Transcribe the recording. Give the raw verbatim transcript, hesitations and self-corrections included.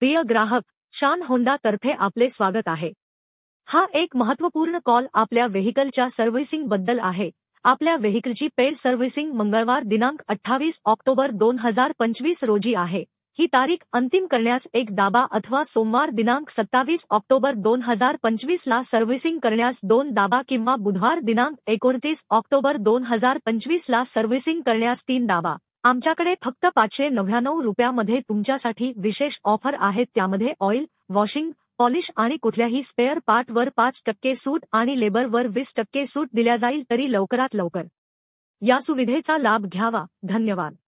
प्रिय ग्राहक, शान होंडा तर्फे आपले स्वागत आहे। हा एक महत्त्वपूर्ण कॉल आपल्या व्हेइकलच्या सर्व्हिसिंग बद्दल आहे। आपल्या व्हेइकलची पेड सर्व्हिसिंग मंगळवार दिनांक अठ्ठावीस ऑक्टोबर दोन हजार पंचवीस रोजी आहे। ही तारीख अंतिम करण्यास एक दाबा अथवा सोमवार दिनांक सत्तावीस ऑक्टोबर दोन हजार पंचवीस ला सर्व्हिसिंग करण्यास दोन दाबा किंवा बुधवार दिनांक एकोणतीस ऑक्टोबर दोन हजार पंचवीस ला सर्व्हिसिंग करण्यास तीन दाबा। आमच्याकडे फक्त पाचशे नव्याण्णव रुपयामध्ये तुमच्यासाठी विशेष ऑफर आहेत, त्यामध्ये ऑइल, वॉशिंग, पॉलिश आणि कुठल्याही स्पेअर पार्टवर पाच टक्के सूट आणि लेबरवर वीस टक्के सूट दिल्या जाईल, तरी लवकरात लवकर या सुविधेचा लाभ घ्यावा। धन्यवाद।